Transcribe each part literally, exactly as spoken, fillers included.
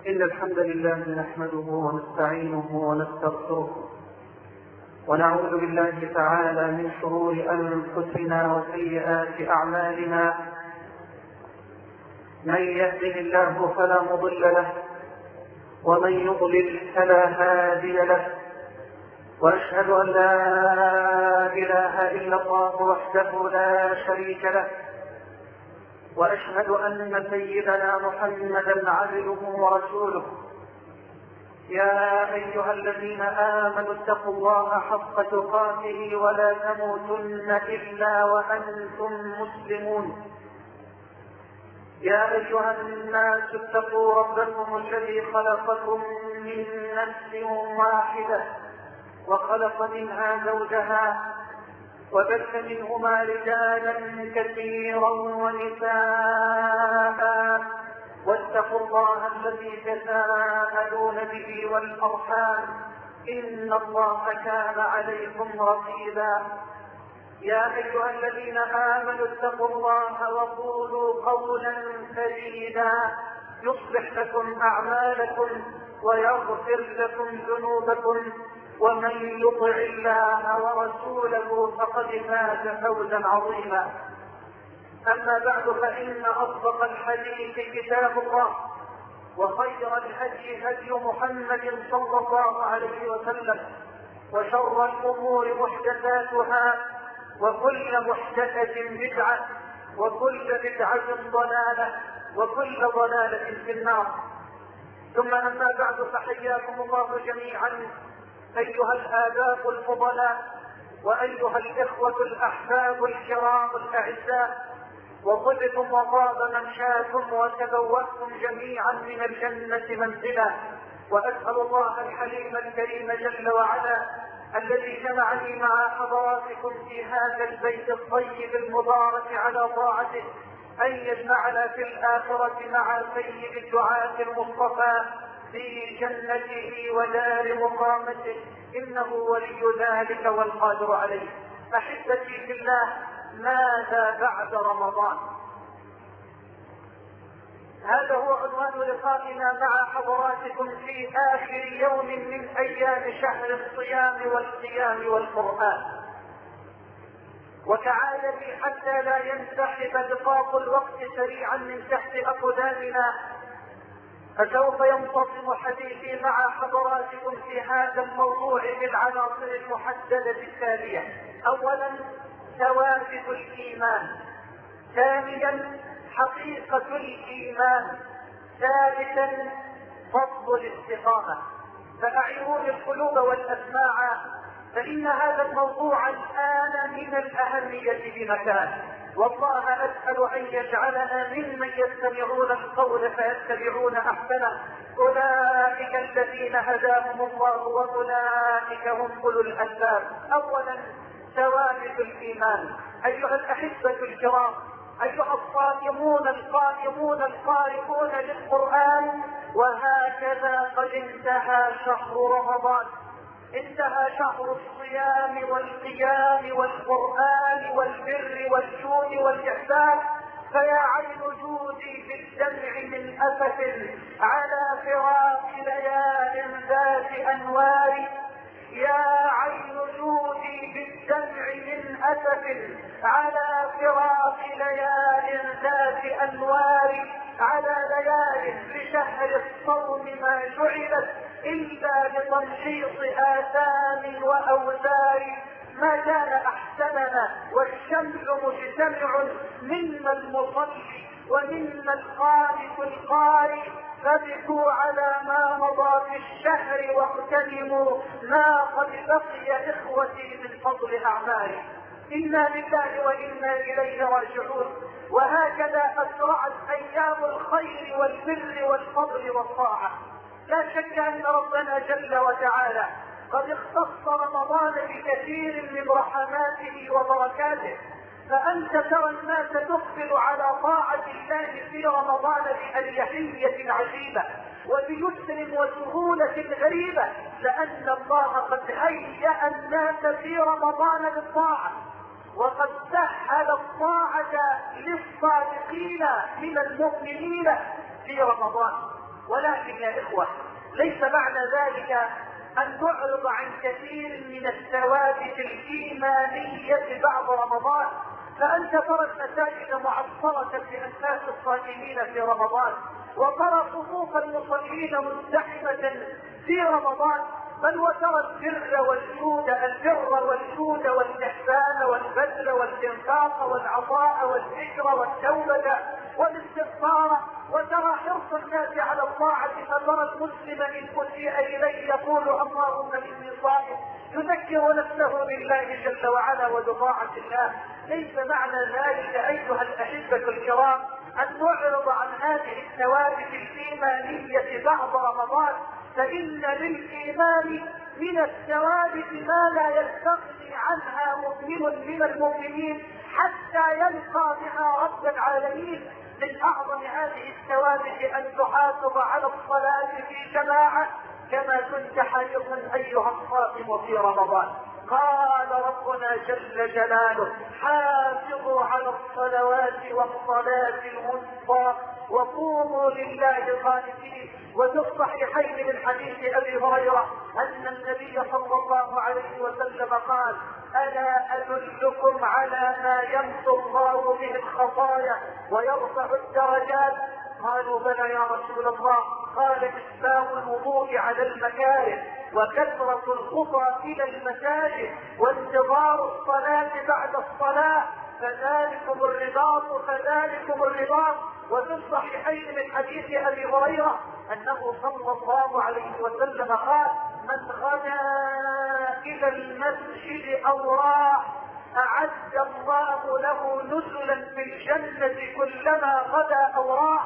إن الحمد لله نحمده ونستعينه ونستغفره ونعوذ بالله تعالى من شرور أنفسنا وسيئات أعمالنا. من يهده الله فلا مضل له ومن يضلل فلا هادي له، وأشهد أن لا إله إلا الله وحده لا شريك له، وأشهد أن سيدنا محمدا عبده ورسوله. يا أيها الذين آمنوا اتقوا الله حق تقاته ولا تموتن إلا وأنتم مسلمون. يا أيها الناس اتقوا ربكم الذي خلقكم من نفس واحدة وخلق منها زوجها وبث منهما رجالا كثيرا ونساء، واتقوا الله الذي تساءلون به والأرحام إن الله كان عليكم رقيبا. يا أيها الذين آمنوا اتقوا الله وقولوا قولا سديدا يصلح لكم أعمالكم ويغفر لكم ذنوبكم، ومن يطع الله ورسوله فقد فاز فوزا عظيما. أما بعد، فإن أصدق الحديث كتاب الله، وخير الهدي هدي محمد صلى الله عليه وسلم، وشر الأمور محدثاتها، وكل محدثة بدعة، وكل بدعة ضلالة، وكل ضلالة في النار. ثم أما بعد، فحياكم الله جميعا أيها الآباء الفضلاء، وأيها الإخوة الأحباب الكرام الأعزاء، وطبتم وطاب ممشاكم وتبوأتم جميعا من الجنة منزلا. وأسأل الله الحليم الكريم جل وعلا الذي جمعني مع حضراتكم في هذا البيت الطيب المبارك على طاعته أن يجمعنا في الآخرة مع سيد الدعاة المصطفى في جنته ودار مقامته، إنه ولي ذلك والقادر عليه. أحبتي في الله، ماذا بعد رمضان؟ هذا هو عنوان لقائنا مع حضراتكم في آخر يوم من أيام شهر الصيام والقيام والقرآن. وكعادتي حتى لا ينسحب بساط الوقت سريعا من تحت أقدامنا، فسوف ينتظم حديثي مع حضراتكم في هذا الموضوع بالعناصر المحددة التالية: أولا، ثوابت الإيمان. ثانيا، حقيقة الإيمان. ثالثا، فضل الاستقامة. فأعيروني القلوب والأسماع، فإن هذا الموضوع الآن من الأهمية بمكان، والله أسأل أن يجعلنا ممن يستمعون القول فيتبعون أحسنه. أولئك الذين هداهم الله وأولئك هم أولو الألباب. أولا، ثوابت الإيمان. أيها الأحبة الكرام، أيها الصائمون القائمون القارئون للقرآن، وهكذا قد انتهى شهر رمضان، انتهى شهر الصيام والقيام والقرآن والبر والجود والإحسان. فيا عين جودي بالدمع من أسف على فراق ليال ذات أنوار. يا عين جودي بالدمع من أسف على فراق ليال ذات أنوار، على ليال لشهر الصوم ما جعلت إلا لتنشيط آثام وأوزار. ما كان أحسننا والشمل مجتمع منا المصلي ومنا القانت القارئ، فبكوا على ما مضى في الشهر واغتنموا ما قد بقي إخوتي من فضل أعمالي. إنا لله وإنا إليه راجعون. وهكذا أسرعت أيام الخير والبر والفضل والطاعة. لا شك أن ربنا جل وتعالى قد اختص رمضان بكثير من رحماته وبركاته، فأنت ترى الناس تقبل على طاعة الله في رمضان بأريحية عجيبة وبيسر وسهولة غريبة، لأن الله قد هيأ الناس في رمضان للطاعة، وقد سهل الطاعة للصادقين من المؤمنين في رمضان. ولكن يا إخوة ليس معنى ذلك أن نعرض عن كثير من الثوابت الإيمانية بعد رمضان. فأنت ترى المساجد معطرة بأنفاس الصائمين في رمضان، وترى صفوف المصلين مزدحمة في رمضان، بل وترى البر والجود البر والجود والإحسان والبذل والإنفاق والعطاء والذكر والتوبة والاستغفار، وترى حرص الناس على الطاعة، فترى المسلم إن أسيء إليه يقول اللهم إني صائم، يذكر نفسه بالله جل وعلا وبطاعة الله. ليس معنى ذلك أيها الأحبة الكرام أن نعرض عن هذه الثوابت الإيمانية بعد رمضان، فإن للإيمان من الثوابت ما لا يستغني عنها مؤمن من المؤمنين حتى يلقى بها رب العالمين. من أعظم هذه الثوابت أن تحافظ على الصلاة في جماعة كما كنت حريصا أيها الصائم في رمضان. قال ربنا جل جلاله: حافظوا على الصلوات والصلاة الوسطى وقوموا لله قانتين. وفي الصحيحين من حديث أبي هريرة أن النبي صلى الله عليه وسلم قال: ألا أدلكم على ما يمحو الله به الخطايا ويرفع الدرجات؟ قالوا: بلى يا رسول الله. قال: إسباغ الوضوء على المكاره، وكثرة الخطى إلى المساجد، وانتظار الصلاة بعد الصلاة، فذلكم الرباط فذلكم الرباط. وفي الصحيحين من حديث أبي هريرة أنه صلى الله عليه وسلم قال: من غدا إلى المسجد أو راح أعد الله له نزلا في الجنة كلما غدا أو راح.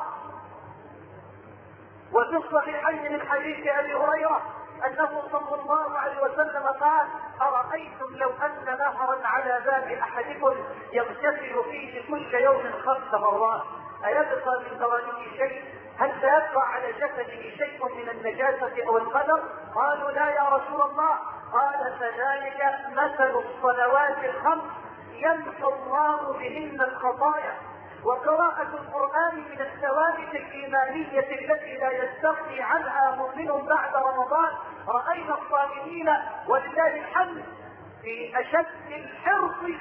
وفي الصحيحين من حديث أبي هريرة أنه صلى الله عليه وسلم قال: أرأيتم لو أن نهرا على باب أحدكم يغتسل فيه كل يوم خمس مرات أيبقى من ثوانيه شيء؟ هل سيبقى على جسده شيء من النجاسة أو القدر؟ قالوا: لا يا رسول الله. قال: فذلك مثل الصلوات الخمس يمحو الله بهن الخطايا. وقراءة القرآن من الثوابت الإيمانية التي لا يستغني عنها مؤمن بعد رمضان. رأينا الصائمين ولله الحمد في أشد الحرص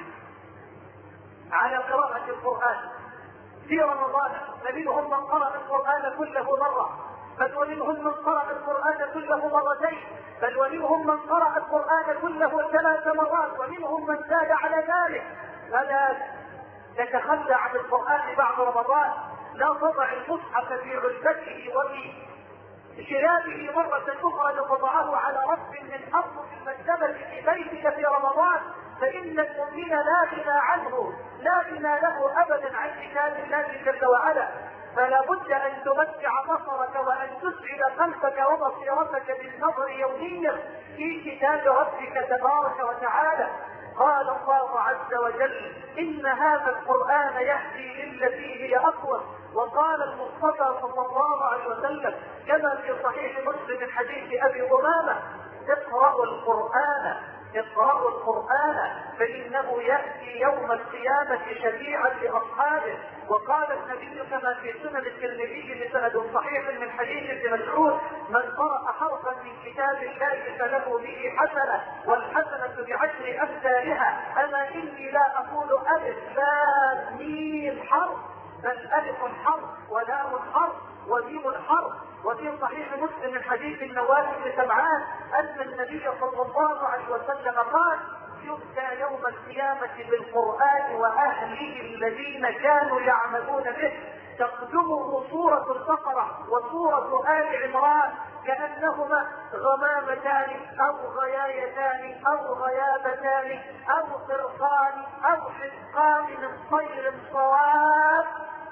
على قراءة القرآن في رمضان، فمنهم من قرأ القرآن كله مرة، بل ومنهم من قرأ القرآن كله مرتين، بل ومنهم من قرأ القرآن كله ثلاث مرات، ومنهم من زاد على ذلك. فلا تتخلى عن القرآن بعد رمضان. لا تضع المصحف في علبته وفي شرابه مرة أخرى لتضعه على رف من أرض المكتبة في بيتك في رمضان، فإن المؤمن لا غنى عنه، لا غنى له أبدا عن كتاب الله جل وعلا. فلا بد أن تمتع بصرك وأن تسعد قلبك وبصيرتك بالنظر يوميا في كتاب ربك تبارك وتعالى. قال الله عز وجل: إن هذا القرآن يهدي للتي هي أقوم. وقال المصطفى صلى الله عليه وسلم كما في صحيح مسلم من حديث أبي أمامة: اقرأوا القرآن اقرأوا القرآن فإنه يأتي يوم القيامة شفيعا لأصحابه. وقال النبي كما في سنن الترمذي بسند صحيح من حديث ابن مسعود: من قرأ حرفا من كتاب الله فله به حسنة، والحسنة بعشر أمثالها. أما إني لا أقول ألف لام ميم حرف، بل ألف حرف ولام حرف وميم حرف. وفي صحيح مسلم من حديث النواس بن سمعان أن النبي صلى الله عليه وسلم قال: يؤتى يوم القيامة بالقرآن وأهله الذين كانوا يعملون به، تقدمه سورة البقرة وسورة آل عمران كأنهما غمامتان أو غيايتان أو غيابتان أو قرصان أو حزقان من طير صواب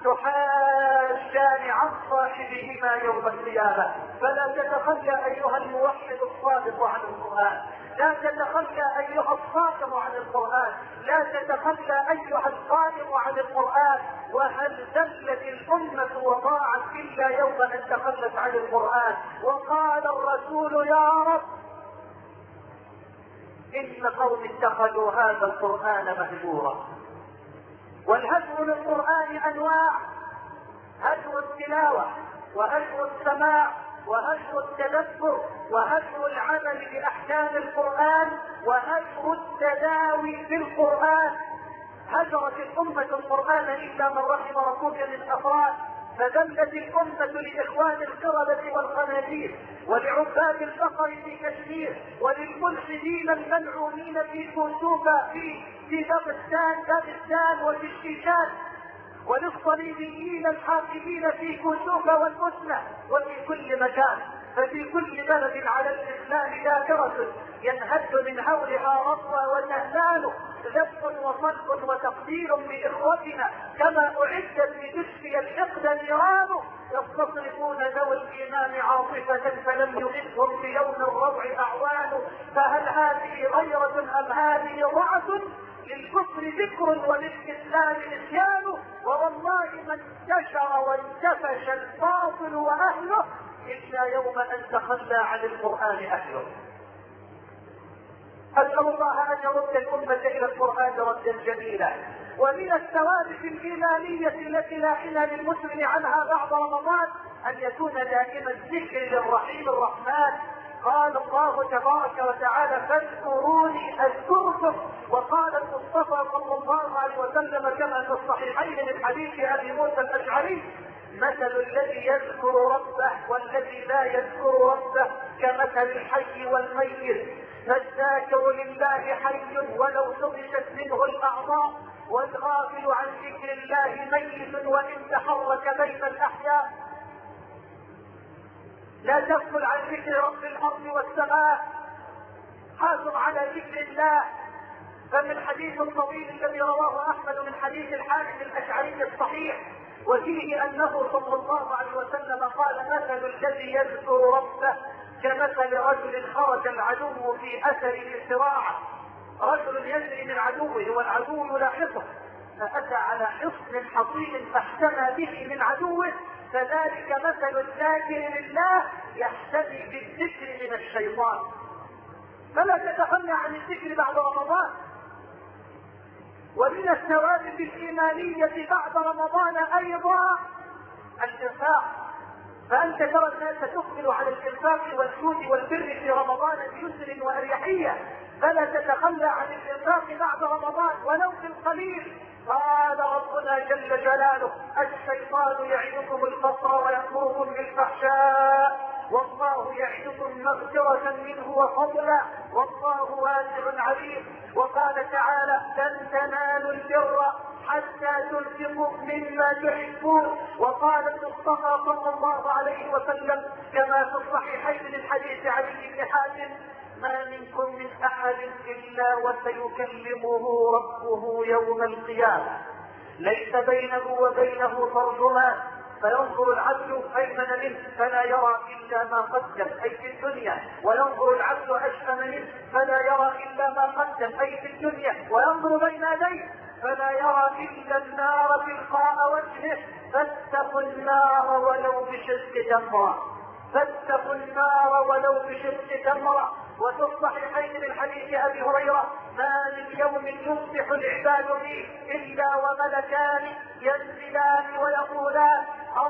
تحاجان عن صاحبهما يوم القيامة. فلا تتخلى أيها الموحد الصادق عن القرآن، لا تتخلى أيها الصادق عن القرآن، لا تتخلى أيها القائم عن القرآن. وهل ذلت الأمة وضاعت إلا يوم أن تخلت عن القرآن؟ وقال الرسول: يا رب إن قوم اتخذوا هذا القرآن مهجورا. والهجر للقرآن أنواع: هجر التلاوة، وهجر السماع وهجر التدبر وهجر العمل بأحكام القرآن وهجر التداوي بالقرآن. هجرت الأمة القرآن إلا من رحم ربك من أفراد، فذلت الأمة لإخوان القردة والخنازير ولعباد البقر في كشمير وللملحدين الملعونين في كوسوفا في في داغستان داغستان وفي الشيشان وللصليبيين الحاكمين في كوسوفا والبوسنة وفي كل مكان. ففي كل بلد على الإسلام ذاكرة ينهد من هولها رضوى وتهلال ذبح وصلب وتقدير بإخوتنا كما أعدت لتشفي الحقد نيران. يستصرفون ذوي الإيمان عاطفة فلم يغثهم في يوم الروع أعوان. فهل هذه غيرة أم هذه ضعف؟ للكفر ذكر وللإسلام نسيان. والله ما انتشر وانتفش الباطل وأهله إلا يوم أن تخلى عن القرآن أهله. أسأل الله أن يرد الأمة إلى القرآن ردا جميلا. ومن الثوابت الإيمانية التي لا حل للمسلم عنها بعد رمضان أن يكون دائما الذكر للرحيم الرحمن. قال الله تبارك وتعالى فاذكروني أذكركم. وقال المصطفى صلى الله عليه وسلم كما في الصحيحين من حديث أبي موسى الأشعري مثل الذي يذكر ربه والذي لا يذكر ربه كمثل الحي والميت. فالذاكر لله حي ولو نقشت منه الأعضاء والغافل عن ذكر الله ميت وإن تحرك بين الأحياء. لا تغفل عن ذكر رب الأرض والسماء، حافظ على ذكر الله. فمن الحديث الطويل الذي رواه أحمد من حديث الحارث الأشعري الصحيح وفيه أنه صلى الله عليه وسلم قال مثل الذي يذكر ربه كمثل رجل خرج العدو في أثره سراعا. رجل يجري من عدوه والعدو يلاحقه فأتى على حصن حصين فاحتمى به من عدوه. فذلك مثل الذاكر لله يحتمي بالذكر من الشيطان. فلا تتخلى عن الذكر بعد رمضان. ومن الثوابت الإيمانية بعد رمضان أيضا الإنفاق. فأنت ترى الناس تقبل على الإنفاق والجود والبر في رمضان بيسر وأريحية، فلا تتخلى عن الإنفاق بعد رمضان ولو في القليل. قال ربنا جل جلاله الشيطان يعدكم الفقر ويأمركم بالفحشاء والله يعدكم مغفرة منه وفضلا والله واسع عليم. وقال تعالى لن تنالوا البر حتى تنفقوا مما تحبون. وقال المصطفى صلى الله عليه وسلم كما في الصحيحين من حديث علي بن حاتم ما منكم من أحد إلا وسيكلمه ربه يوم القيامة ليس بينه وبينه ترجمان فينظر العبد أيمن منه فلا يرى إلا ما قدم أي في الدنيا وينظر العبد أشأم منه فلا يرى إلا ما قدم أي في الدنيا وينظر بين يديه فلا يرى إلا النار تلقاء وجهه. فاتقوا النار ولو بشق تمرة فاتقوا النار ولو بشق تمرة. وفي الصحيحين من حديث أبي هريرة ما من يوم يصبح العباد فيه إلا وملكان ينزلان ويقولان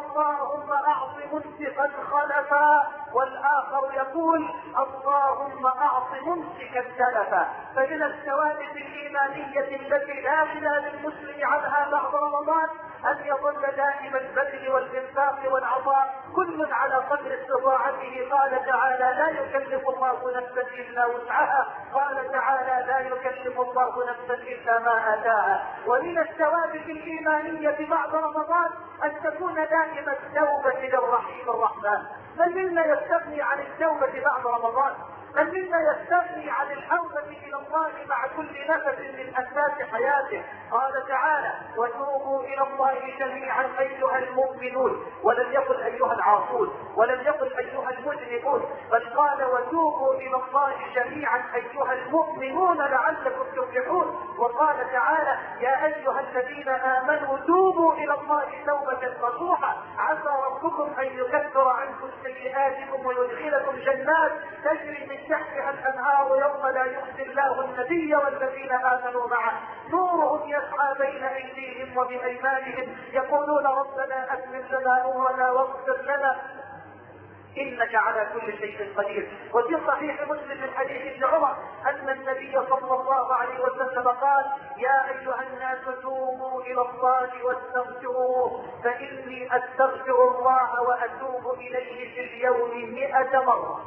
اللهم أعط ممسكا خلفا والآخر يقول اللهم أعط ممسكا تلفا. فمن الثوابت الإيمانية التي لا خلاف للمسلم عنها بعد رمضان أن يظل دائم البذل والإنفاق والعطاء كل على قدر استطاعته. قال تعالى لا يكلف الله نفسا إلا وسعها. قال تعالى لا يكلف الله نفسا إلا ما آتاها. ومن الثوابت الإيمانية بعد رمضان أن تكون دائما التوبة للرحيم الرحمن. من منا يستغني عن التوبة بعد رمضان؟ من منا يستغني عن الحوبة إلى الله مع كل نفس من أسباب حياته؟ قال تعالى وتوبوا إلى الله جميعا أيها المؤمنون ولم يقل أيها العاصون ولم يقل أيها المذنبون بل قال وتوبوا إلى الله جميعا أيها المؤمنون لعلكم تفلحون. وقال تعالى يا أيها الذين آمنوا توبوا إلى الله توبة نصوحا عسى ربكم ان يكفر عنكم سيئاتكم ويدخلكم جنات تجري من تحتها الانهار يوم لا يخزي الله النبي والذين امنوا معه نورهم يسعى بين ايديهم وبايمانهم يقولون ربنا اتمم لنا نورنا واغفر لنا انك على كل شيء قدير. وفي صحيح مسلم من حديث ابن عمر ان النبي صلى الله عليه وسلم قال يا ايها الناس توبوا الى الله واستغفروه فاني استغفر الله واتوب اليه في اليوم مئة مرة.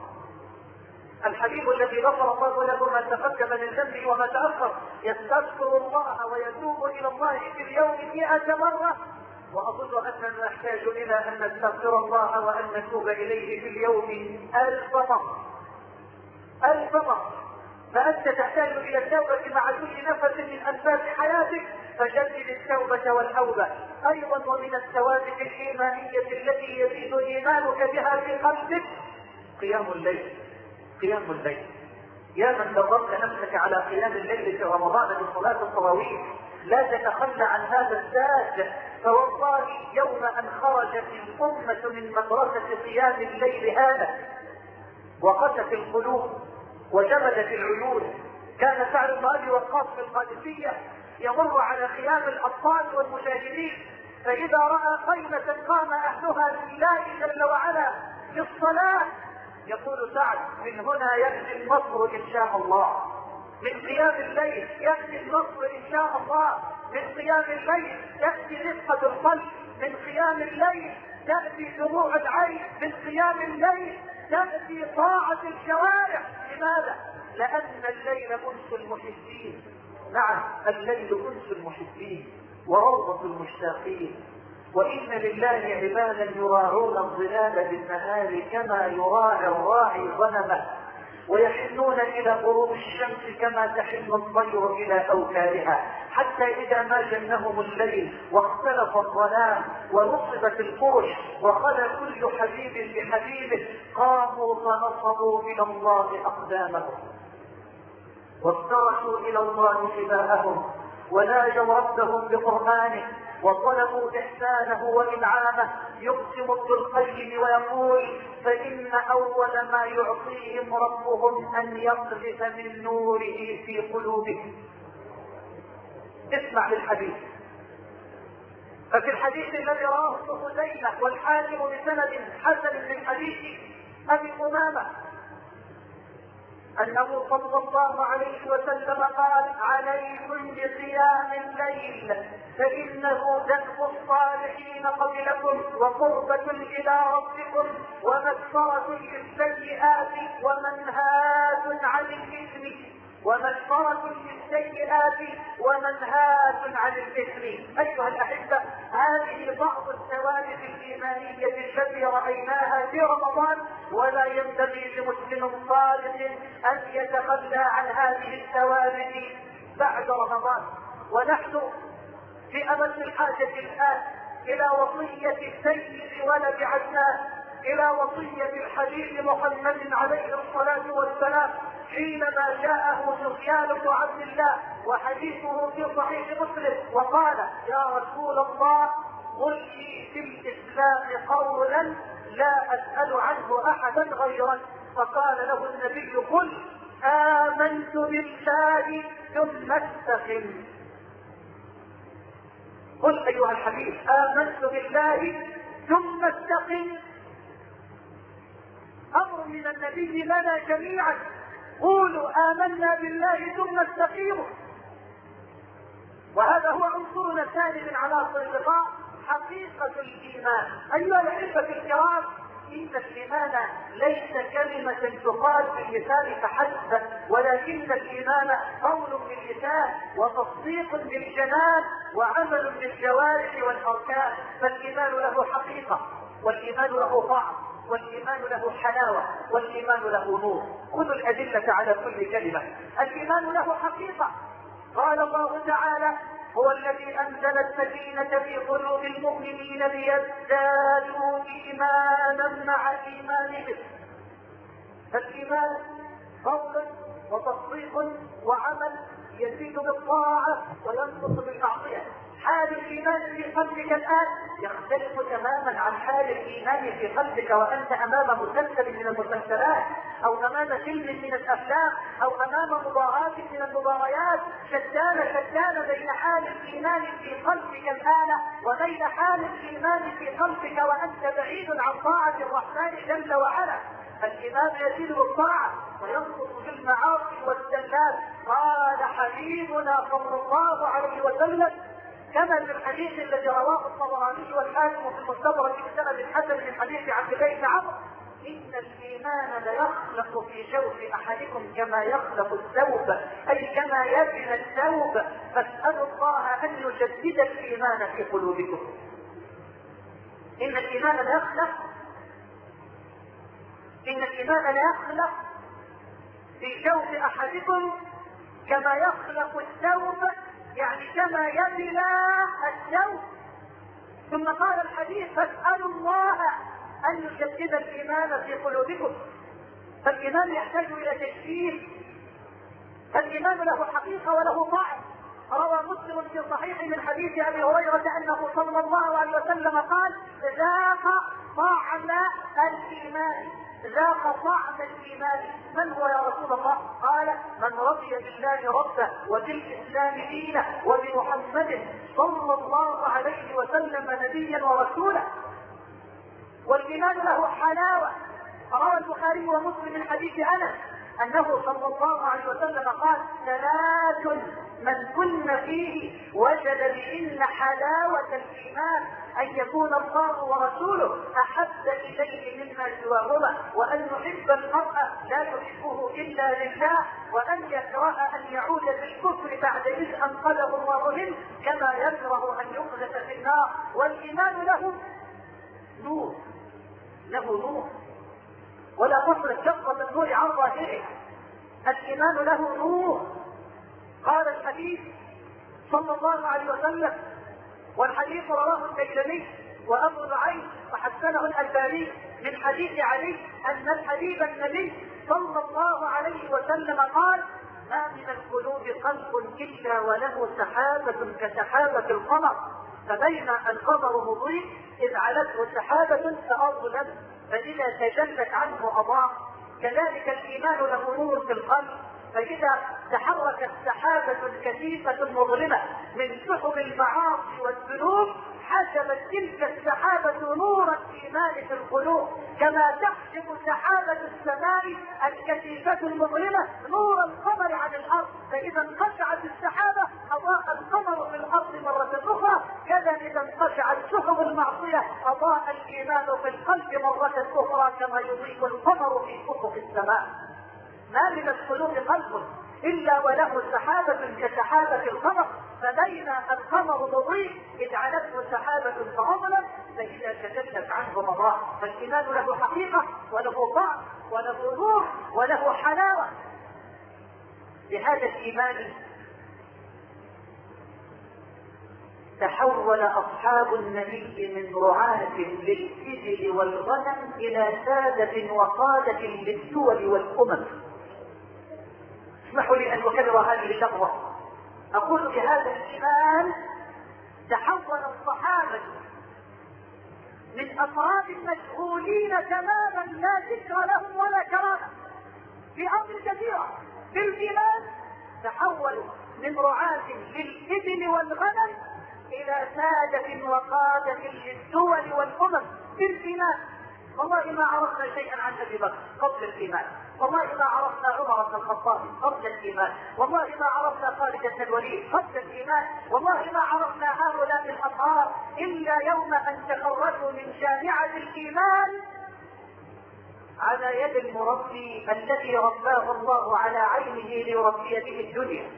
الحبيب الذي غفر الله له ما تقدم من ذنبه وما تاخر يستغفر الله ويتوب الى الله في اليوم مئة مرة، واظن اننا نحتاج الى ان نستغفر الله وان نتوب اليه في اليوم الف مرة الف مرة. فانت تحتاج الى التوبة مع كل نفس من انفاس حياتك، فجدد التوبة والاوبة. ايضا ومن الثوابت الايمانية التي يزيد ايمانك بها في قلبك قيام الليل. قيام الليل يا من دربت نفسك على قيام الليل في رمضان بصلاة التراويح لا تتخلى عن هذا الزاد، فوالله يوم ان خرجت الامة من مدرسة قيام الليل هذا وقست القلوب وجمدت العيون. كان سعد بن ابي وقاص في القادسية يمر على خيام الاطفال والمجاهدين فاذا راى قيمة قام اهلها لله جل وعلا في الصلاة يقول سعد من هنا يأتي النصر ان شاء الله. من قيام الليل يأتي النصر ان شاء الله. من قيام الليل تأتي رفقة القلب. من قيام الليل تأتي دموع العين. من قيام الليل تأتي طاعة الشوارع. لماذا؟ لأن الليل أنس المحبين. نعم الليل أنس المحبين وروضة المشتاقين. وإن لله عبادا يراعون الظلال بالنهار كما يراعي الراعي غنمه ويحنون الى غروب الشمس كما تحن الطير الى اوكارها، حتى اذا ما جنهم الليل واختلف الظلام ونصبت الفرش وخلى كل حبيب بحبيبه قاموا فنصبوا الى الله اقدامهم وافترشوا الى الله حباءهم وناجوا ربهم بقربانه وطلبوا إحسانه وإنعامه. يقسم ابن القيم ويقول فإن أول ما يعطيهم ربهم أن يقذف من نوره في قلوبهم. اسمع للحديث. ففي الحديث الذي رواه ابن خزيمة والحاكم بسند حسن من حديث أبي أمامة أنه صلى الله عليه وسلم قال عليكم بقيام الليل فإنه دأب الصالحين قبلكم وقربة إلى ربكم ومغفرة للسيئات ومنهاة عن الإثم ومغفرة للسيئات ومنهاة عن الإثم. أيها الأحبة هذه بعض الثوابت الإيمانية التي رأيناها في رمضان ولا ينبغي لمسلم صادق أن يتخلى عن هذه الثوابت بعد رمضان. ونحن في أمس الحاجة الآن إلى وصية سيد ولد عدنان، إلى وصية الحبيب محمد عليه الصلاة والسلام حينما جاءه سفيان بن عبد الله وحديثه في صحيح مسلم وقال يا رسول الله قل لي في الإسلام قولا لا أسأل عنه أحدا غيرك. فقال له النبي قل آمنت بالله ثم استقم. قل أيها الحبيب آمنت بالله ثم استقم. أمر من النبي لنا جميعا قولوا آمنا بالله ثم استقيموا. وهذا هو عنصرنا الثاني من عناصر اللقاء حقيقة الإيمان. أيها الأحبة الكرام إن الإيمان ليس كلمة تقال باللسان فحسب ولكن الإيمان قول باللسان وتصديق بالجنان وعمل بالجوارح والأركان. فالإيمان له حقيقة والإيمان له طعم والإيمان له حلاوة والإيمان له نور. خذوا الأدلة على كل كلمة. الإيمان له حقيقة. قال الله تعالى هو الذي أنزل السكينة في قلوب المؤمنين ليزدادوا إيمانا مع إيمانهم. فالإيمان قول وتصديق وعمل يزيد بالطاعة وينقص بالمعصية. حال الإيمان في قلبك الآن يختلف تماما عن حال الإيمان في قلبك وأنت أمام مسلسل من المسلسلات أو أمام فيلم من الأفلام أو أمام مباراة من المباريات. شتان شتان بين حال الإيمان في قلبك الآن وبين حال الإيمان في قلبك وأنت بعيد عن طاعة الرحمن جل وعلا. الإيمان يزيد بالطاعة وينقص بالمعاصي والزلات. قال حبيبنا صلى الله عليه وسلم كما في الحديث الذي رواه الطبراني والحاكم في المستدرك بسند حسن من حديث عبد الله بن عمرو: إن الإيمان ليخلق في جوف أحدكم كما يخلق الثوب، أي كما يبنى الثوب، فاسألوا الله أن يجدد الإيمان في قلوبكم. إن الإيمان ليخلق إن الإيمان ليخلق في جوف أحدكم كما يخلق الثوب، يعني كما يبنى الثوب. ثم قال الحديث: فاسألوا الله أن يجدد الإيمان في قلوبكم. فالإيمان يحتاج إلى تجديد. الإيمان له حقيقة وله طعم. روى مسلم في صحيح من حديث أبي هريرة أنه صلى الله عليه وسلم قال: ذاق طعم الإيمان ذاق طعم الإيمان. من هو يا رسول الله؟ قال: من رضي بالله ربا وبالإسلام دينا وبمحمد صلى الله عليه وسلم نبيا ورسولا. والإيمان له حلاوة. روى البخاري ومسلم من حديث أنس أنه صلى الله عليه وسلم قال: ثلاث من كن فيه وجد بهن حلاوة الإيمان: أن يكون الله ورسوله أحب إليه مما سواهما، وأن يحب المرء لا يحبه إلا لله، وأن يكره أن يعود بالكفر بعد إذ أنقذه الله منه، كما يكره أن يقذف في النار. والإيمان له نور له نور ولا تصرف شقة النور عن ظاهره. الإيمان له نور. قال الحديث صلى الله عليه وسلم، والحديث رواه الديلمي وأبو نعيم وحسنه الألباني من حديث علي أن الحبيب النبي صلى الله عليه وسلم قال: ما من القلوب قلب إلا وله سحابة كسحابة القمر، فبين القمر مضيء إذ علته سحابة فأظلم، فإذا تجلت عنه أضاء. كذلك الإيمان له نور في القلب، فإذا تحركت سحابة كثيفة مظلمة من سحب المعاصي والذنوب حسبت تلك السحابة نور الإيمان في القلوب، كما تحجب سحابة السماء الكثيفة المظلمة نور القمر عن الأرض، فإذا انقشعت السحابة أضاء القمر في الأرض مرة أخرى. كذا إذا انقشعت سحب المعصية أضاء الإيمان في القلب مرة أخرى كما يضيء القمر في أفق السماء. ما من القلوب قلب إلا وله سحابة كسحابة القمر، فبين القمر مضيء إذ علته سحابة فأظلم، فإذا تجلت عنه مضاء. فالإيمان له حقيقة وله طعم وله نور وله حلاوة. بهذا الإيمان تحول أصحاب النبي من رعاة للإبل والغنم إلى سادة وقادة للدول والأمم. اسمحوا لي أن أكرر هذه اللفظة. أقول بهذا الإيمان تحول الصحابة من أفراد مشغولين تماما لا ذكر لهم ولا كرامة في أمر كثيرة. بالإيمان تحولوا من رعاة للإبل والغنم إلى سادة وقادة للدول والأمم. بالإيمان والله ما عرفنا شيئا عن ابي بكر قبل الايمان، والله ما عرفنا عمر بن الخطاب قبل الايمان، والله ما عرفنا خالد بن الوليد قبل الايمان، والله ما عرفنا هؤلاء الاطهار الا يوم ان تخرجوا من جامعه الايمان على يد المربي الذي رباه الله على عينه ليربي به الدنيا.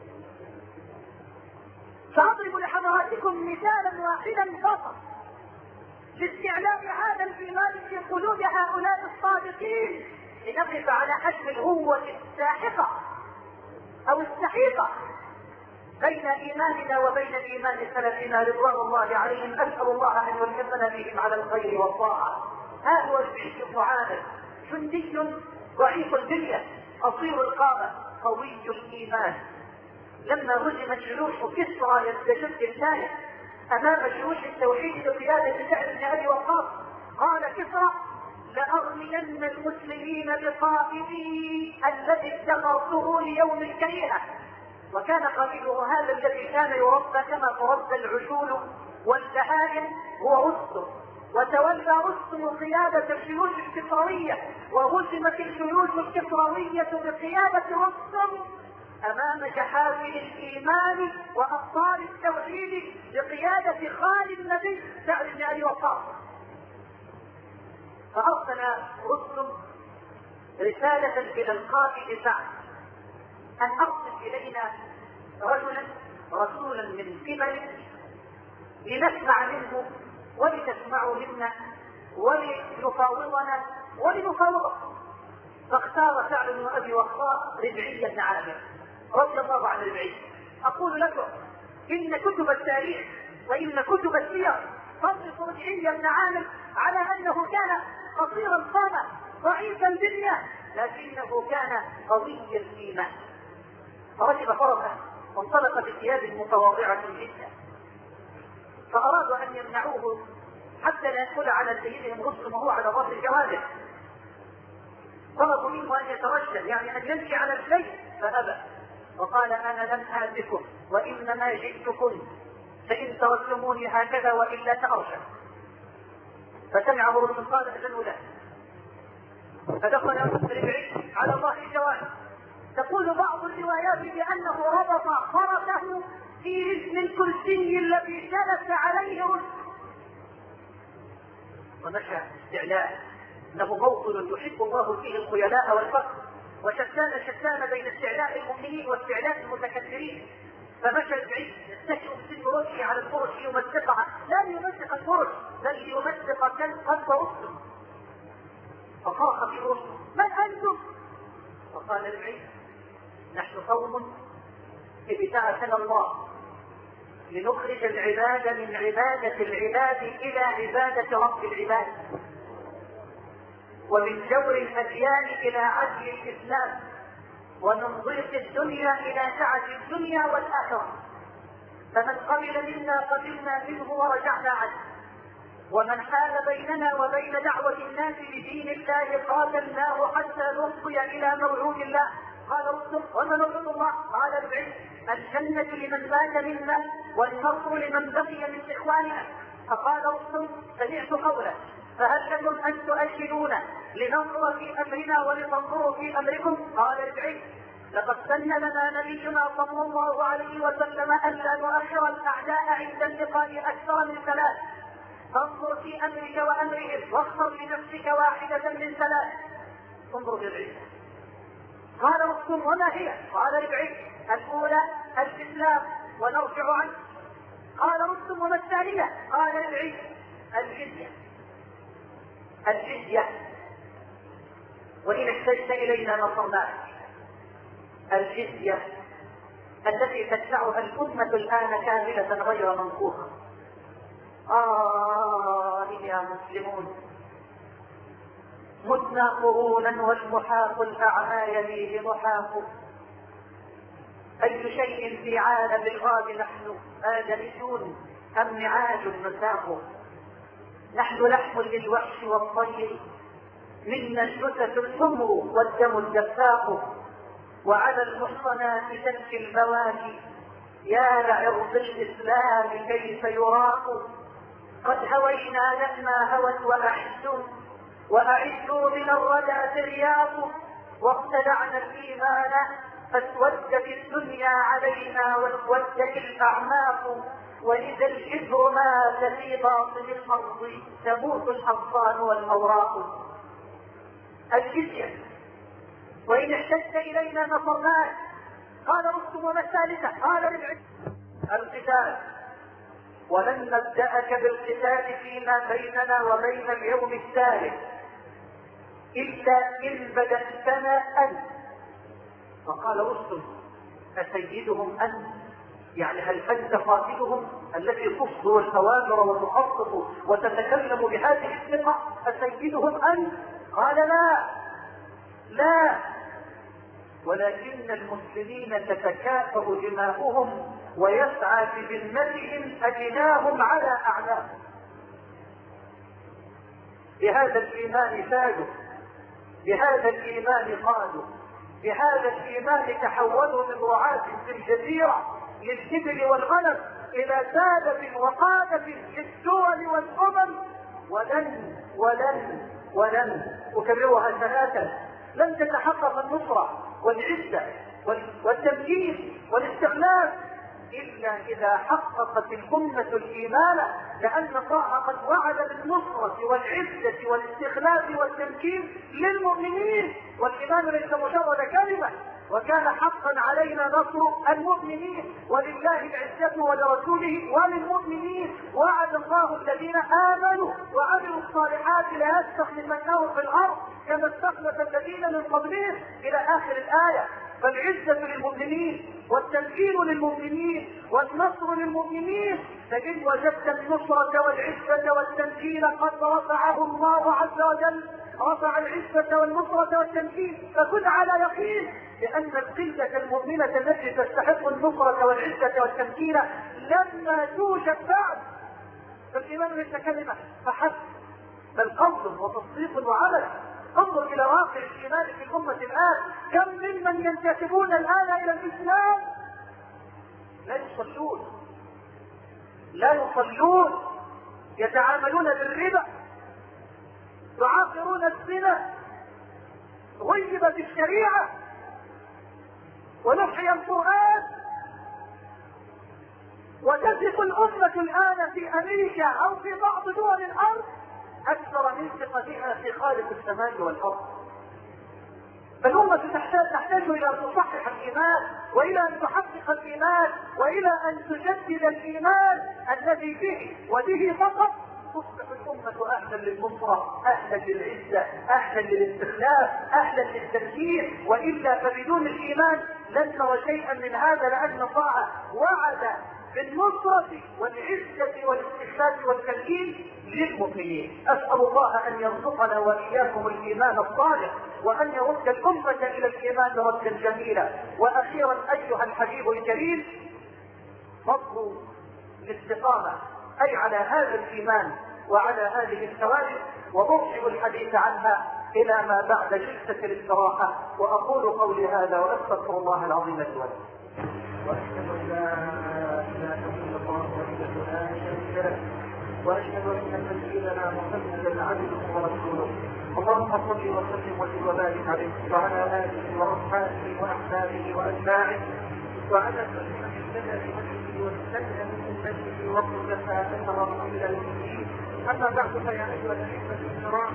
سأضرب لحضراتكم مثالا واحدا فقط لاستعلاء هذا الإيمان في قلوب هؤلاء الصادقين، لنقف على حجم الهوة الساحقة أو السحيقة بين إيماننا وبين إيمان سلفنا رضوان الله عليهم. أسأل الله أن يلهمنا بهم على الخير والطاعة. ها هو الجيش معاند جندي ضعيف البنية قصير القامة قوي الإيمان، لما هزمت جيوش كسرى يستجد الله امام جيوش التوحيد بقياده سعد بن ابي وقاص، قال كسرى: لأرمين المسلمين بقائدي الذي اتخذته ليوم الكريهة. وكان قائده هذا الذي كان يربى كما تربى العجول والبهائم هو رستم، وتولى رستم قيادة الجيوش الكسروية، وهزمت الجيوش الكسروية بقيادة رستم امام جحافل الايمان وابطال التوحيد بقيادة خال النبي سعد بن ابي وقاص. فارسل رستم رسالة الى القائد سعد ان ارسل الينا رجلا رسولا من قبلك لنسمع منه ولتسمعوا منا ولنفاوضنا ولنفاوضه. فاختار سعد بن ابي وقاص ربعي بن عامر رضي الله عن ربعي. اقول لكم ان كتب التاريخ وان كتب السير تصف ربعي بن عامر على انه كان قصير القامه ضعيف البنيه، لكنه كان قوي الايمان. فركب فرسه وانطلق بثياب متواضعه جدا، فارادوا ان يمنعوه حتى لا يدخل على سيدهم رستم وهو على ظهر جواده. طلبوا منه ان يترشد، يعني ان يمشي على الشيء، فابى وقال: انا لم آتكم وانما جئتكم، فان تركتموني هكذا والا سارشد. فسمعه رستم قال: اذن له. فدخل ربعي على ظهر جواده. تقول بعض الروايات بانه ربط فرسه في رجل الكرسي الذي جلس عليه رستم، ومشى استعلاء. انه موطن يحب الله فيه الخيلاء والفقر، وشتان شتان بين استعلاء المؤمنين واستعلاء المتكبرين. فمشى البعيد يستشعر سن وجهه على الفرش يمزقها، لا يمزق الفرش بل يمزق قلب رستم. فصاح في رستم: من انتم؟ فقال البعيد: نحن قوم ابتعثنا الله لنخرج العباد من عبادة العباد إلى عبادة رب العباد، ومن جور الأديان إلى عدل الإسلام، ومن ضيق الدنيا إلى سعة الدنيا والآخرة. فمن قبل منا قبلنا منه ورجعنا عنه، ومن حال بيننا وبين دعوة الناس لدين الله قاتلناه حتى نفضي إلى موعود الله. قال رستم: وما نعبد الله؟ قال البعيد: الجنة لمن مات منا والنصر لمن بقي من إخواننا. فقال رستم: سمعت قوله، فهل لكم أن تؤجلون لننظر في أمرنا ولتنظروا في أمركم؟ قال البعيد: لقد سن لنا نبينا صلى الله عليه وسلم ألا نؤخر الأعداء عند اللقاء أكثر من ثلاث، فانظر في أمرك وأمرهم واختر لنفسك واحدة من ثلاث. انظر البعيد. قال رستم: وما هي؟ قال البعيد: الأولى الإسلام ونرجع عنه. قال رستم: وما الثانية؟ قال البعيد: الجزية. الجزية وإن احتجت إلينا نصرناك. الجزية التي تدفعها الأمة الآن كاملة غير منفوخة. آه يا مسلمون، متنا قرونا والمحاق الأعمى يليه محاق. أي شيء في عالم الغاب نحن آدميون أم نعاج نساق؟ نحن لحم للوحش والطير، منا الجثث الحمر والدم الدفاق، وعلى المحصنات تبكي المواشي، يا لعرض الإسلام كيف يراق. قد هوينا لما هوت وأعزوا وأعزوا من الردى ترياق، وابتدعنا الإيمان فاسود في الدنيا علينا واسودت الأعماق، ولذا الجذر مات في باطن الأرض تموت الأغصان والأوراق. الجزية وإن احتجت إلينا نصرناك. قال رستم: وما الثالثة؟ قال البعيد: القتال، ولن نبدأك بالقتال فيما بيننا وبين اليوم الثالث إلا إن بدأتنا أنت. فقال رستم: أسيدهم أنت؟ يعني هل أنت قائدهم الذي تصدر الأوامر وتخطط وتتكلم بهذه الثقة؟ أسيدهم أنت؟ قال: لا لا، ولكن المسلمين تتكافأ دماؤهم ويسعى في ذمتهم أدناهم على أعلاهم. بهذا الإيمان فادوا، بهذا الإيمان قادوا، بهذا الإيمان تحولوا من رعاة في الجزيرة للإبل والغنم إلى سادة وقادة للدول والأمم. ولن ولن ولن أكررها ثلاثا، لن تتحقق النصرة والعزة والتمكين والاستغلال إلا إذا حققت الأمة الإيمان، لأن الله قد وعد بالنصرة والعزة والاستغلال والتمكين للمؤمنين، والإيمان ليس مجرد كلمة، وكان حقا علينا نصر المؤمنين، ولله العزة ولرسوله وللمؤمنين. وعد الله الذين آمنوا وعملوا الصالحات ليستخلفنهم في الأرض كما استخلف الذين من قبلهم إلى آخر الآية. فالعزة للمؤمنين والتمكين للمؤمنين والنصر للمؤمنين. فإن وجدت النصرة والعزة والتمكين قد رفعه الله عز وجل، رفع العزة والنصرة والتمكين، فكن على يقين بأن القلة المؤمنة التي تستحق النصرة والعزة والتمكين لما توجد بعد. فالإيمان ليس كلمة فحسب، بل قول وتصديق وعمل. انظر إلى واقع الإيمان في الأمة الآن، كم ممن ينتسبون الآن إلى الإسلام لا يصلون، لا يصلون، يتعاملون بالربا، يعاقرون الزنا، غيب بالشريعة ونحي القرآن. وتثق الأمة الآن في أمريكا أو في بعض دول الأرض أكثر من ثقتها في خالق السماء والأرض. فالأمة تحتاج, تحتاج إلى أن تصحح الإيمان، وإلى أن تحقق الإيمان، وإلى أن تجدد الإيمان الذي به وبه فقط تصبح الأمة أهلا للنصرة، أهلا للعزة، أهلا للاستخلاف، أهلا للتمكين. وإلا فبدون الإيمان لن نرى شيئا من هذا، لأن الله وعد بالنصرة والعزة والاستخلاف والتمكين للمؤمنين. أسأل الله أن يرزقنا وإياكم الإيمان الصالح، وأن يرد الأمة إلى الإيمان ردا جميلا. وأخيرا أيها الحبيب الكريم، فضل الاستقامة أي على هذا الإيمان وعلى هذه الثوابت، وأرجع الحديث عنها إلى ما بعد جلسة الاستراحة. وأقول قولي هذا وأستغفر الله العظيم لي ولكم. وأشهد أن لا إله إلا الله وحده لا شريك له، وأشهد أن سيدنا محمدا عبده ورسوله. اللهم صل وسلم وزد وبارك عليه وعلى آله وأصحابه وأحبابه وأتباعه وعلى كل من اهتدى بهديه واستنى بسنته واقتفى أثره إلى المسلمين. أما بعد، فيا أيها الأحبة الكرام،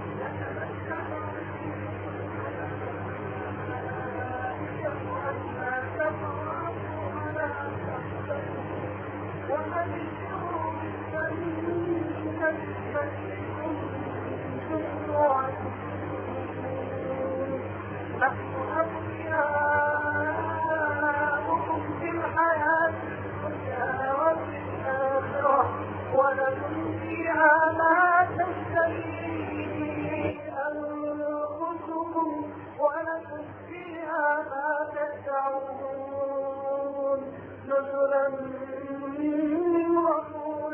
ولكم فيها ما تشتهي أنفسكم ولكم فيها ما تدعون نزلا من غفور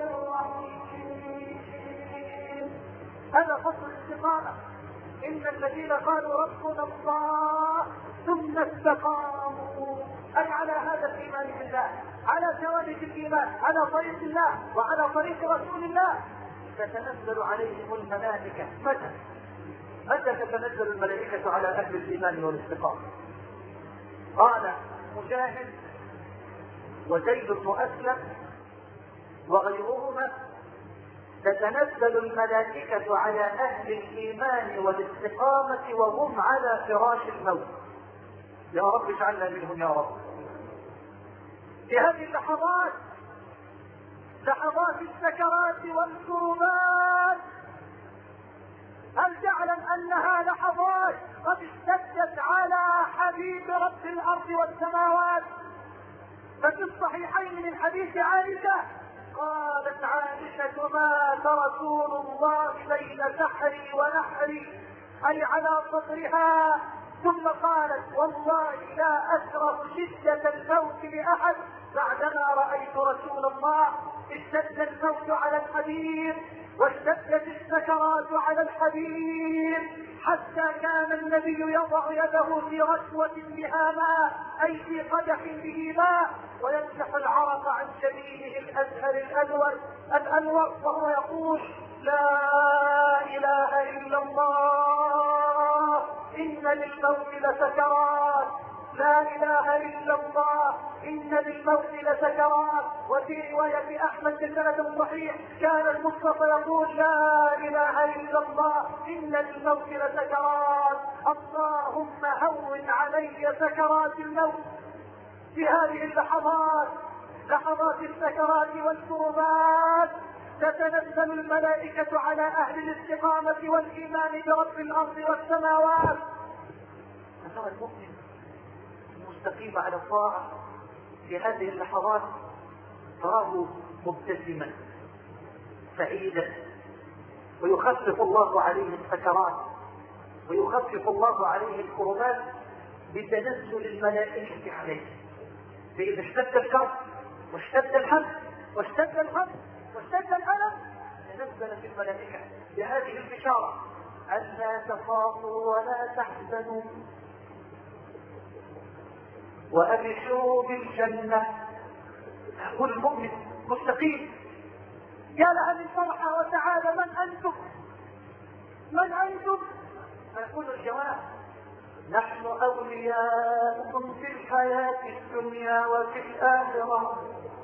رحيم. هذا فصل الاستقامة. إن الذين قالوا ربنا الله ثم استقاموا، أي على هذا الإيمان بالله، على ثوابت الإيمان، على طريق الله وعلى طريق رسول الله، تتنزل عليهم الملائكة. متى؟ متى تتنزل الملائكة على أهل الإيمان والاستقامة؟ قال مجاهد وزيد بن أسلم وغيرهما: تتنزل الملائكة على أهل الإيمان والاستقامة وهم على فراش الموت. يا رب اجعلنا منهم يا رب. في هذه اللحظات، لحظات السكرات والكربات، هل تعلم أنها لحظات قد اشتدت على حبيب رب الأرض والسماوات؟ ففي الصحيحين من حديث عائشة قالت عائشة: مات رسول الله بين سحري ونحري، أي على صدرها ثم قالت والله لا أكره شدة الموت لأحد بعدما رأيت رسول الله اشتد الموت على الحبيب واشتدت السكرات على الحبيب حتى كان النبي يضع يده في رشوة بها ماء أي في قدح به ماء ويمسح العرق عن شبيهه الأزهر الأنور الأنور وهو يقول لا إله إلا الله إن للموت لسكرات لا إله إلا الله إن للموت لسكرات. وفي رواية أحمد بسند صحيح كان المصطفى يقول لا إله إلا الله إن للموت لسكرات اللهم هون علي سكرات الموت. في هذه اللحظات لحظات السكرات والكربات تتنزل الملائكة على أهل الاستقامة والإيمان برب الأرض والسماوات. فترى المؤمن المستقيم على الطاعة في هذه اللحظات تراه مبتسما سعيدا ويخفف الله عليه السكرات ويخفف الله عليه الكربات بتنزل الملائكة عليه. فإذا اشتد الكرب واشتد الهم واشتد الهم واشتد الألم تنزلت الملائكة بهذه البشارة ألا تخافوا ولا تحزنوا وأبشروا بالجنة. يقول المؤمن مستقيم يا لها من فرحة وسعادة من أنتم من أنتم فيقول الجواب نحن أولياؤكم في الحياة الدنيا وفي الآخرة.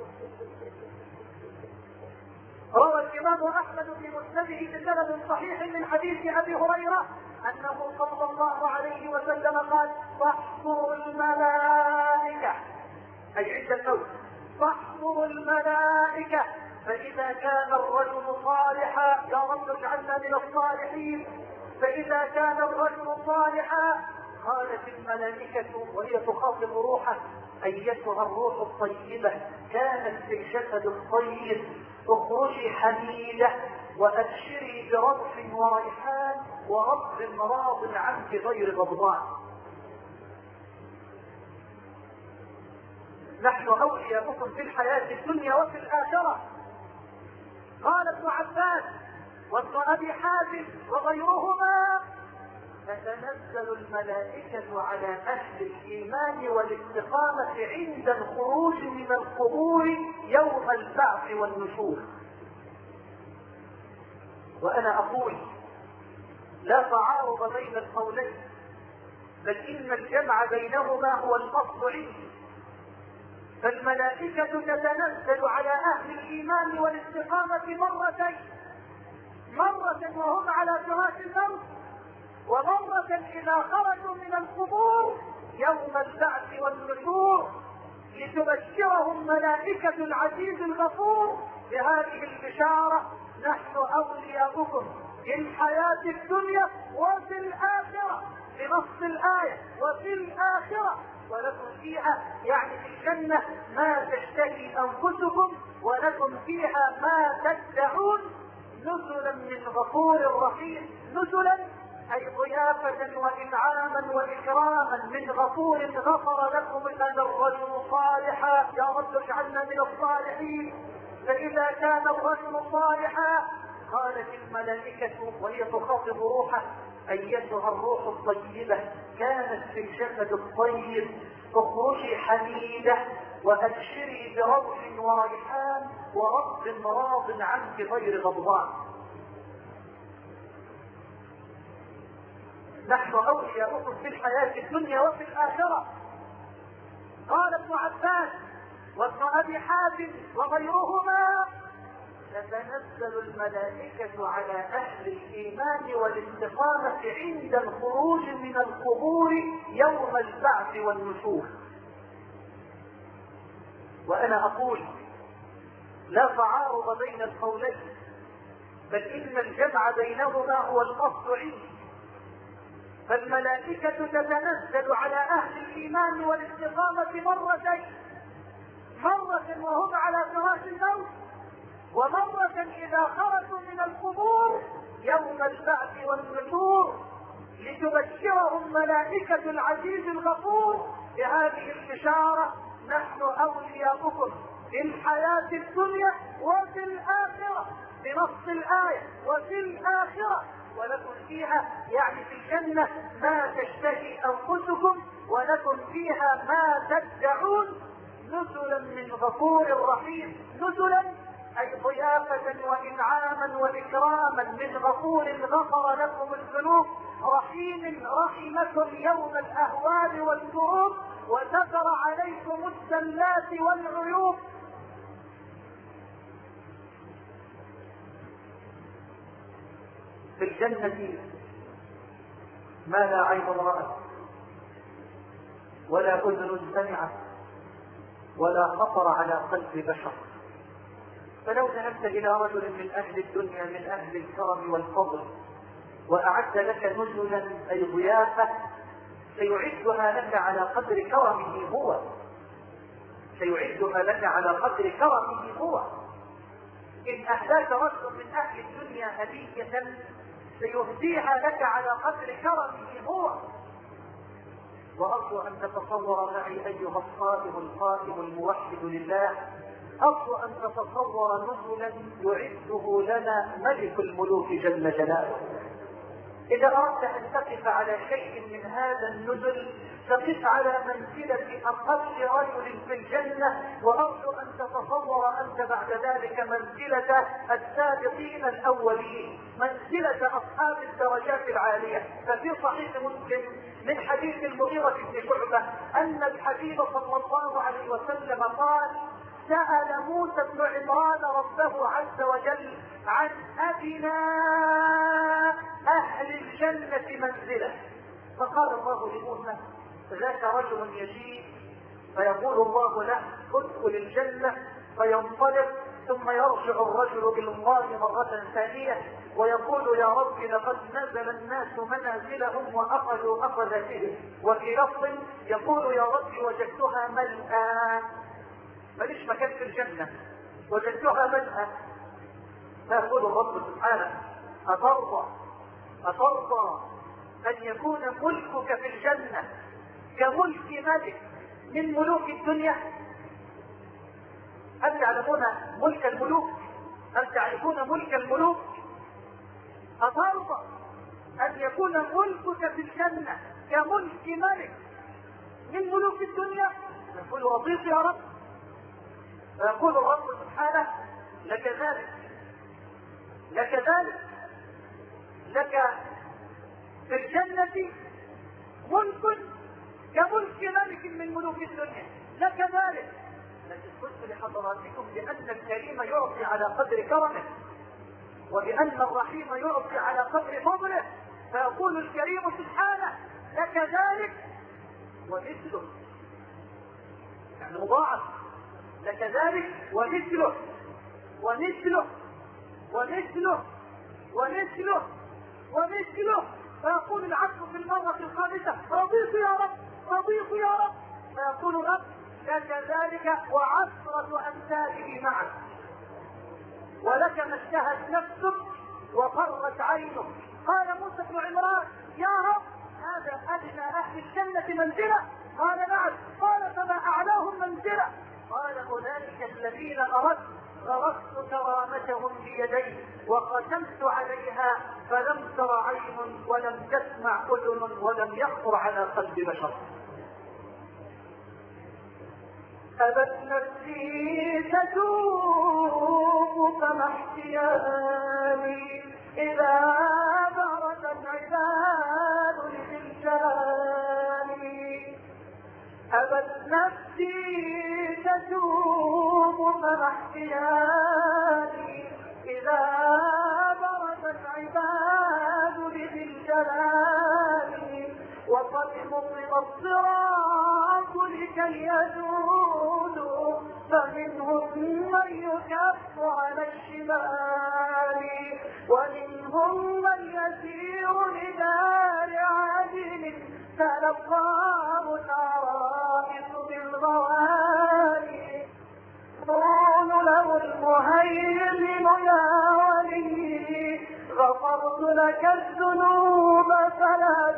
روى الإمام أحمد في مسنده بسند صحيح من حديث أبي هريرة أنه صلى الله عليه وسلم قال تحضر الملائكة أي عند الموت تحضر الملائكة فإذا كان الرجل صالحا يا رب اجعلنا من الصالحين فإذا كان الرجل صالحا قالت الملائكة وهي تخاطب روحه أيتها الروح الطيبة كانت في الجسد الطيب اخرجي حميدة وأبشري برفع وريحان ورب راض عنك غير غضبان. نحن أولياؤكم في الحياة الدنيا وفي الآخرة. قال ابن عباس وابن أبي حاتم وغيرهما تتنزل الملائكة على أهل الإيمان والاستقامة عند الخروج من القبور يوم البعث والنشور. وأنا أقول لا تعارض بين القولين بل إن الجمع بينهما هو الأصل عندي. فالملائكة تتنزل على أهل الإيمان والاستقامة مرتين مرة وهم على فراش الموت ومرة إذا خرجوا من القبور يوم البعث والنشور لتبشرهم ملائكة العزيز الغفور بهذه البشارة نحن أولياؤكم في الحياة الدنيا وفي الآخرة بنص الآية وفي الآخرة ولكم فيها يعني في الجنة ما تشتهي أنفسكم ولكم فيها ما تدعون نزلا من غفور رحيم. نزلا أي ضيافة وإنعاما وإكراما من غفور غفر لكم أن الرجل صالحا يا رب اجعلنا من الصالحين. فإذا كان الرجل صالحا قالت الملائكة وهي تخاطب روحه أيتها الروح الطيبة كانت في الجسد الطيب اخرجي حميدة وأبشري بروح وريحان ورب راض عنك غير غضبان. نحن أولياؤكم في الحياة الدنيا وفي الآخرة. قال ابن عباس وابن أبي حاتم وغيرهما تتنزل الملائكة على أهل الإيمان والاستقامة عند الخروج من القبور يوم البعث والنشور. وأنا أقول لا تعارض بين القولين بل إن الجمع بينهما هو الأصل عندي. فالملائكة تتنزل على أهل الإيمان والاستقامة مرتين مرة وهم على فراش الموت ومرة إذا خرجوا من القبور يوم البعث والنشور لتبشرهم ملائكة العزيز الغفور بهذه البشارة: نحن أولياؤكم في الحياة الدنيا وفي الآخرة، بنص الآية وفي الآخرة، ولكم فيها يعني في الجنة ما تشتهي أنفسكم ولكم فيها ما تدعون، نزلا من غفور رحيم. نزلا أي ضيافة وإنعاما وإكراما من غفور غفر لكم الذنوب، رحيم رحمكم يوم الأهوال والكروب، وستر عليكم الزلات والعيوب. في الجنة ما لا عين رأت ولا أذن سمعت ولا خطر على قلب بشر. فلو ذهبت إلى رجل من أهل الدنيا من أهل الكرم والفضل وأعد لك نزلا أي ضيافة سيعدها لك على قدر كرمه هو، سيعدها لك على قدر كرمه هو. إن أهداك رجل من أهل الدنيا هدية سيهديها لك على قدر كرمه هو. وأرجو أن تتصور معي أيها الصائم القائم الموحد لله، أرجو أن تتصور نزلا يعده لنا ملك الملوك جل جلاله. إذا أردت أن تقف على شيء من هذا النزل تقف على منزلة أقل رجل في الجنة، وأرجو أن تتصور أنت بعد ذلك منزلة السابقين الأولين، منزلة أصحاب الدرجات العالية. ففي صحيح مسلم من حديث المغيرة بن شعبة أن الحبيب صلى الله عليه وسلم قال: سأل موسى بن عمران ربه عز وجل عن أدنى أهل الجنة منزلة، فقال الله لموسى: ذاك رجل يجيء فيقول الله له: ادخل الجنة، فينطلق ثم يرجع الرجل إلى الله مرة ثانية ويقول: يا رب لقد نزل الناس منازلهم وأخذوا أخذتهم. وفي لفظ يقول: يا رب وجدتها ملأى، ماليش مكان في الجنة، وجدتها ملأى. فيقول الرب سبحانه: أترضى أترضى أن يكون ملكك في الجنة كملك ملك من ملوك الدنيا؟ هل تعلمون ملك الملوك؟ هل تعرفون ملك الملوك؟ أترضى أن يكون ملكك في الجنة كملك ملك من ملوك الدنيا؟ يقول: رضيت يا رب. فيقول الرب سبحانه: لك ذلك لك ذلك لك في الجنة ملك كملك ملك من ملوك الدنيا، لك ذلك. لكن قلت لحضراتكم بأن الكريم يعطي على قدر كرمه، وبأن الرحيم يعطي على قدر فضله. فيقول الكريم سبحانه: لك ذلك ومثله، يعني مضاعف، لك ذلك ومثله ومثله ومثله ومثله ومثله. فيقول العبد في المرة الخامسة: رضيت يا رب رضيت يا رب. فيقول الرب: لك ذلك وعشرة أمثاله معك، ولك ما اشتهت نفسك وقرت عينك. قال موسى بن عمران: يا رب هذا أدنى أهل الجنة منزلة؟ قال: نعم. قال: فما أعلاهم منزلة؟ قال: أولئك الذين أردت غرست كرامتهم بيدي وقسمت عليها فلم تر عين ولم تسمع أذن ولم يخطر على قلب بشر. أبت نفسي تتوب فما احتيالي إذا برز العباد للجلال. أبت نفسي تتوب فما احتيالي إذا برز العباد للجلال. وقد مضم الصراط لكي يزولوا فمنهم من يكف على الشمال ومنهم من يسير لدار عدل تلقاه العرائس بالغوالي. قول له المهيمن: يا ولي غفرت لك الذنوب فلا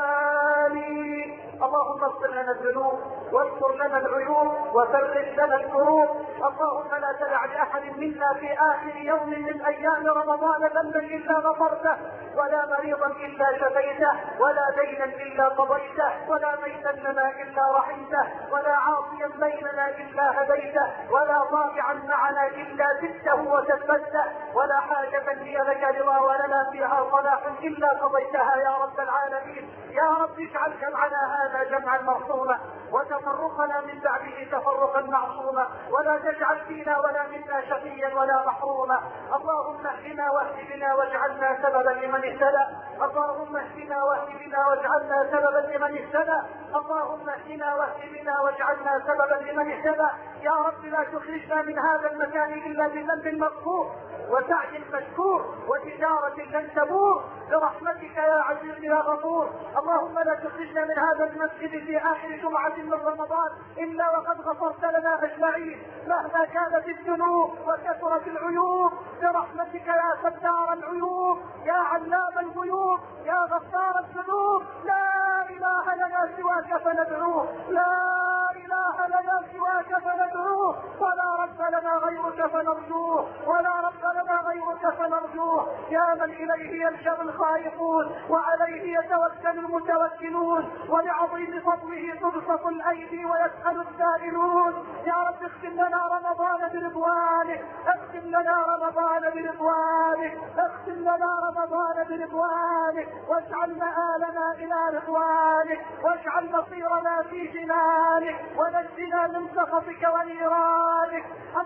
تبالي. اللهم اغفر لنا الذنوب واستر لنا العيوب وفرج لنا الكروب. اللهم لا تدع لاحد منا في اخر يوم من ايام رمضان ذنبا الا غفرته، ولا مريضا الا شفيته، ولا دينا الا قضيته، ولا ميتا لنا الا رحمته، ولا عاصيا بيننا الا هديته، ولا ضائعا معنا الا زدته وثبته، ولا حاجة هي لك رضا ولنا فيها صلاح الا قضيتها يا رب العالمين. يا رب اجعل جمعنا هذا جمعا مرحوما وتفرقنا من بعده تفرقا معصوما، ولا تجعل فينا ولا منا شقيا ولا محروما. اللهم اهدنا واهد بنا واجعلنا سببا لمن اهتدى. اللهم اهدنا واهد بنا واجعلنا سببا لمن اهتدى. اللهم اهدنا واهد بنا واجعلنا سببا لمن اهتدى. يا رب لا تخرجنا من هذا المكان الا بذنب مغفور وسعي مشكور وتجارة لن تبور برحمتك يا عزيز يا غفور. اللهم لا تخرجنا من هذا المسجد في اخر جمعة من رمضان الا وقد غفرت لنا اجمعين مهما كانت الذنوب وكثرت العيوب برحمتك يا ستار العيوب يا علام الغيوب يا غفار الذنوب. لا اله لنا سواك فندعوه، لا اله لنا سواك فندعوه، ولا رب لنا غيرك فنرجوه، ولا رب لنا غيرك فنرجوه. يا من اليه يلجأ الخائفون وعليه يتوكل المتوكلون، ولعظيم فضله تبسط الايدي ويسأل السائلون. يا رب اختم لنا رمضان برضوانك، اختم لنا رمضان برضوانك، اختم لنا رمضان برضوانك، واجعل مآلنا الى رضوانك، واجعل مصيرنا في جنانك، ونجنا من سخطك ونيرانك.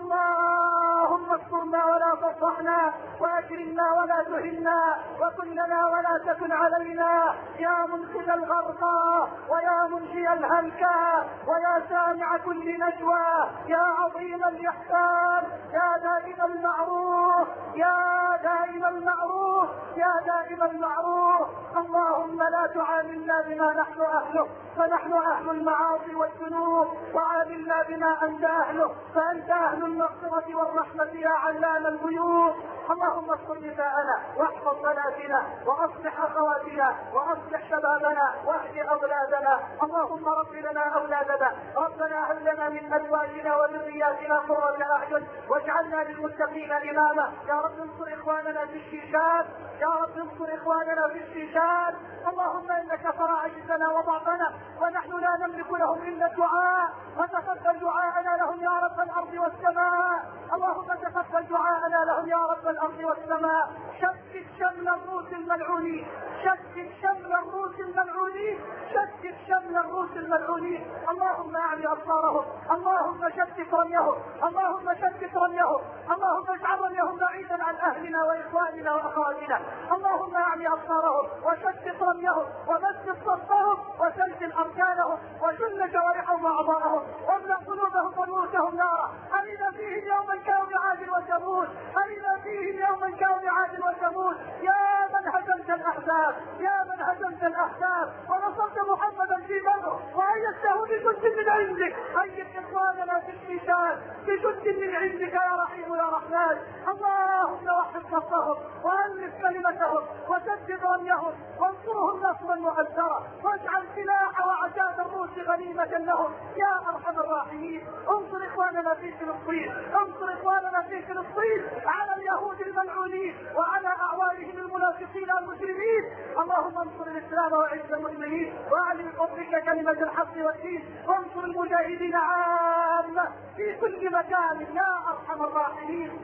اللهم استرنا ولا تفضحنا، واكرمنا ولا تهنا، وكن لنا ولا تكن علينا. يا منقذ الغرقى ويا منجي الهلكى ويا سامع كل نجوى، يا عظيم الاحسان، يا دائم المعروف، يا دائم المعروف، يا دائم المعروف. اللهم لا تعاملنا بما نحن اهله، فنحن اهل المعاصي والذنوب، وعاملنا بما انت اهله، فانت اهل المغفرة والرحمة يا علام الغيوب. اللهم اصلح نساءنا واحفظ بناتنا واصلح اخواتنا واصلح شبابنا واهد اولادنا. اللهم رب لنا اولادنا، ربنا هب لنا من ازواجنا وذرياتنا قرة اعين واجعلنا للمتقين اماما. يا رب انصر اخواننا في الشيشان، يا رب انصر اخواننا في الشيشان. اللهم انك ترى عجزنا وضعفنا ونحن لا نملك لهم الا الدعاء، فتقبل دعاءنا لهم يا رب الارض والسماء. اللهم تقبل دعاءنا لهم يا رب الارض والسماء. شتت شمل الروس الملعونين، شتت شمل الروس الملعونين، شتت شمل الروس الملعونين. اللهم اعلي ابصارهم، اللهم شتت رميهم، اللهم شتت رميهم، اللهم اجعل رميهم بعيدا عن اهلنا واخواننا واخواتنا. اللهم اعلي ابصارهم وشتت رميهم ومسك صفهم وسلسل اركانهم وشل جوارحهم واعضاءهم واملا قلوبهم ورؤوسهم نارا. ارنا فيهم يوما كانوا عاد وثمود، ارنا فيهم يوما كانوا عاد وثمود. يا من هزمت الاحزاب، يا من هزمت الاحزاب ونصرت محمدا في بدر وايدته بجند من عندك، ايد اخواننا في الشيشان بجند من عندك يا رحيم يا رحمن. اللهم وحد صفهم والف كلمتهم وسدد رميهم وانصرهم نصرا مؤثرا، واجعل سلاح وعتاد الروس غنيمة لهم يا ارحم الراحمين. انصر اخواننا في فلسطين، انصر اخواننا في فلسطين على اليهود الملعونين وعلى اعوانهم المنافقين المجرمين. اللهم انصر الاسلام واعز المسلمين واعلي بفضلك كلمة الحق والدين، وانصر المجاهدين عامة في كل مكان يا ارحم الراحمين.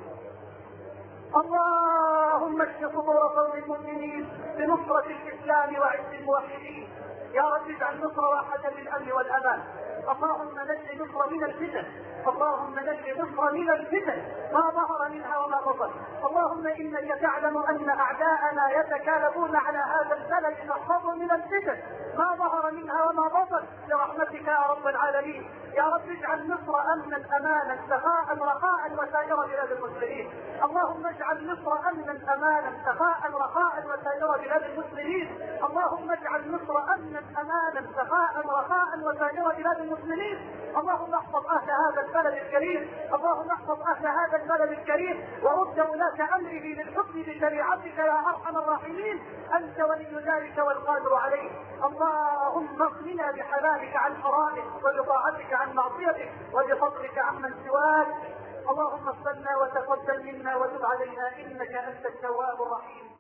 اللهم اشف صدور قوم المؤمنين بنصرة الاسلام وعز الموحدين. يا رب اجعل مصر واحة للامن والامان. اللهم نجي مصر من الفتن، اللهم نجي مصر من الفتن ما ظهر منها وما بطن. اللهم انك تعلم ان اعداءنا يتكالبون على هذا البلد نحفظه من الفتن ما ظهر منها وما بطن برحمتك يا رب العالمين. يا رب اجعل مصر امنا امانا سخاء رخاء وسائر بلاد المسلمين. اللهم اجعل مصر امنا امانا سخاء رخاء وسائر بلاد المسلمين. اللهم اجعل مصر امنا امانا سخاء رخاء وسائر بلاد المسلمين. اللهم احفظ اهل هذا البلد الكريم، اللهم احفظ اهل هذا البلد الكريم، ورد ولاة امره للحكم بشريعتك يا ارحم الراحمين، انت ولي ذلك والقادر عليه. اللهم اغننا بحلالك عن حرامك، وبطاعتك عن معصيتك، وبفضلك عمن سواك. اللهم اغفر لنا وتقبل منا وتب علينا انك انت التواب الرحيم.